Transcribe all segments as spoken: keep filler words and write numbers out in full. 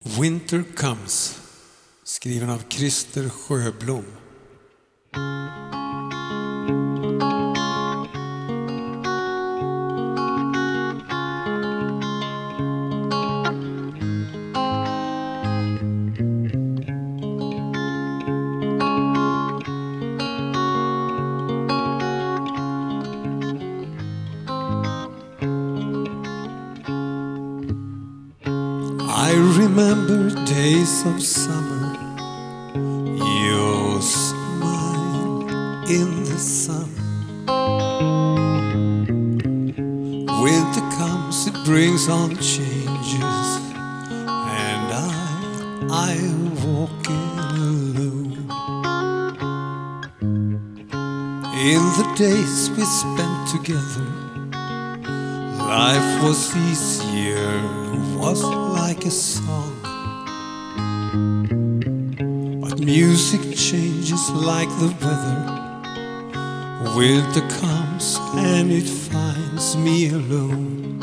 Winter Comes, skriven av Christer Sjöblom. I remember days of summer, your smile in the sun. Winter comes, it brings on changes, and I, I am walking alone. In the days we spent together, life was easier, was like a song. But music changes like the weather. Winter comes and it finds me alone.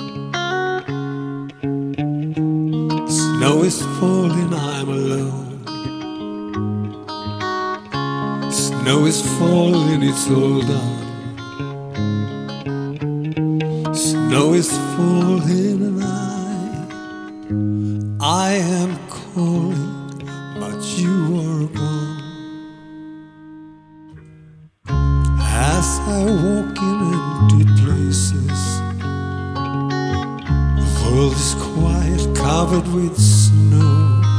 Snow is falling, I'm alone. Snow is falling, it's all done. Snow is falling and I, I am calling, but you are gone. As I walk in empty places, the world is quiet, covered with snow.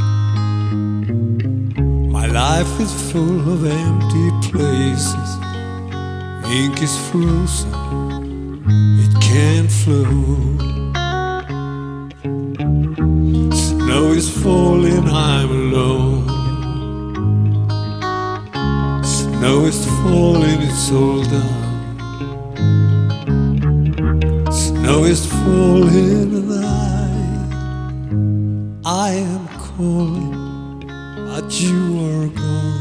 My life is full of empty places. Ink is frozen, it can't flow. Snow is falling, I'm alone. Snow is falling, it's all done. Snow is falling and I, I am calling, but you are gone.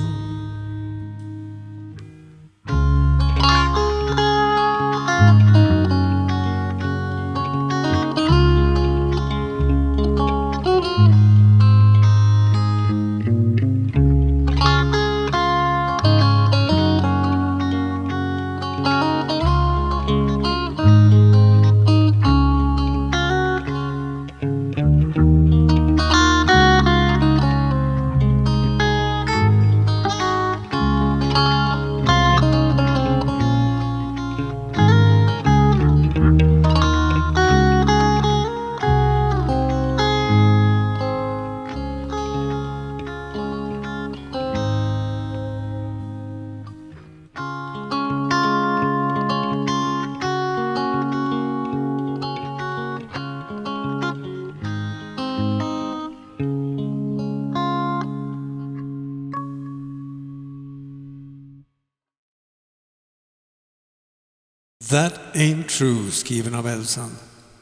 That Ain't True, skriven av Elsan.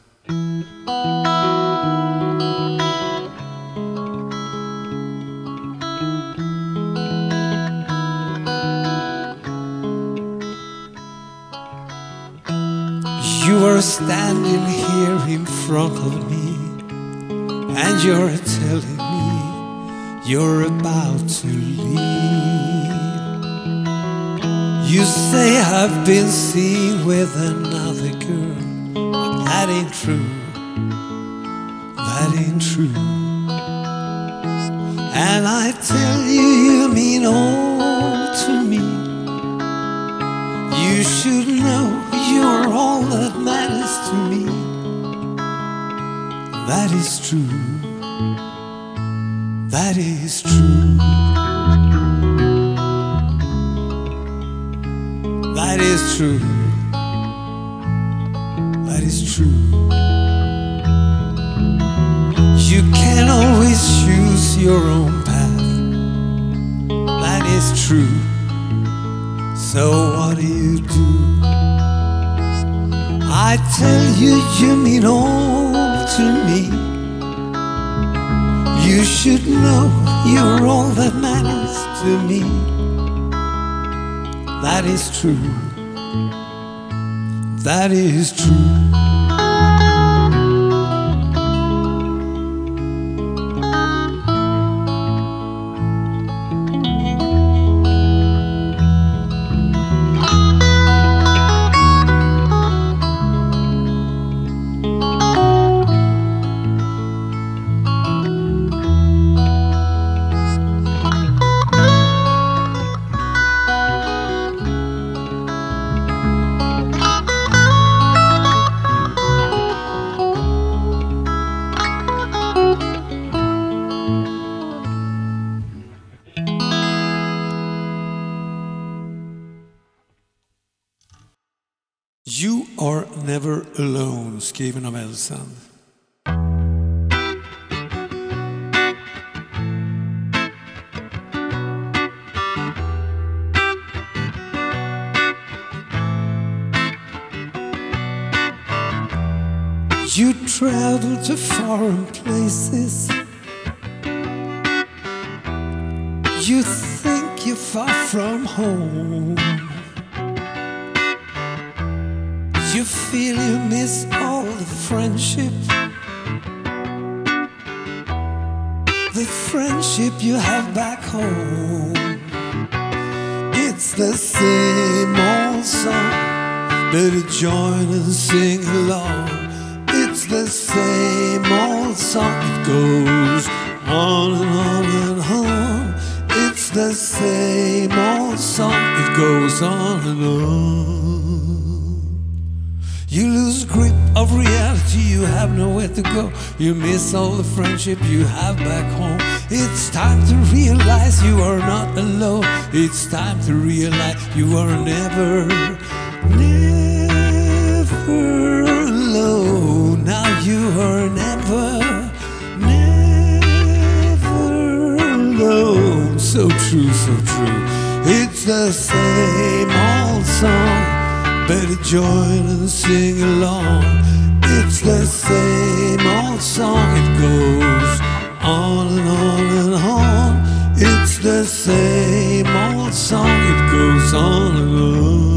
You are standing here in front of me, and you're telling me you're about to leave. You say I've been seen with another girl, but that ain't true, that ain't true. And I tell you, you mean all to me. You should know you're all that matters to me. That is true, that is true. That is true, that is true. You can always choose your own path. That is true. So what do you do? I tell you, you mean all to me. You should know you're all that matters to me. That is true, that is true. skriven av Elsand. You travel to foreign places. You think you're far from home. You feel you miss all the friendship, the friendship you have back home. It's the same old song, better join and sing along. It's the same old song, it goes on and on and on. It's the same old song, it goes on and on. You lose grip of reality, you have nowhere to go. You miss all the friendship you have back home. It's time to realize you are not alone. It's time to realize you are never, never alone. Now you are never, never alone. So true, so true. It's the same old song, better join and sing along. It's the same old song, it goes on and on and on. It's the same old song, it goes on and on.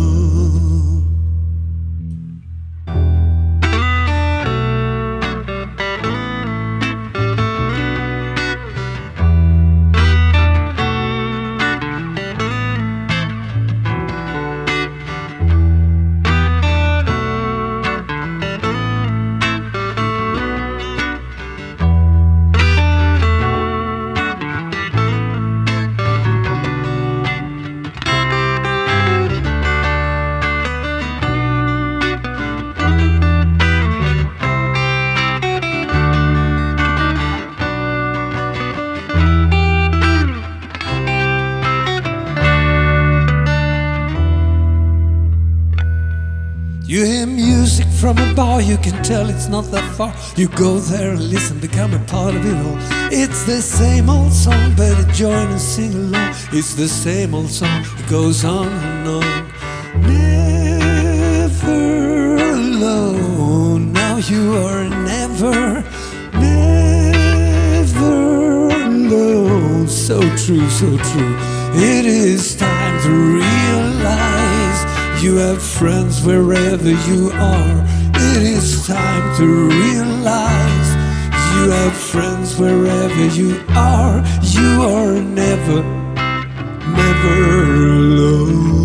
You hear music from a bar, you can tell it's not that far. You go there and listen, become a part of it all. It's the same old song, better join and sing along. It's the same old song, it goes on and on. Never alone, now you are never, never alone. So true, so true. It is time to realize you have friends wherever you are. It is time to realize you have friends wherever you are. You are never, never alone.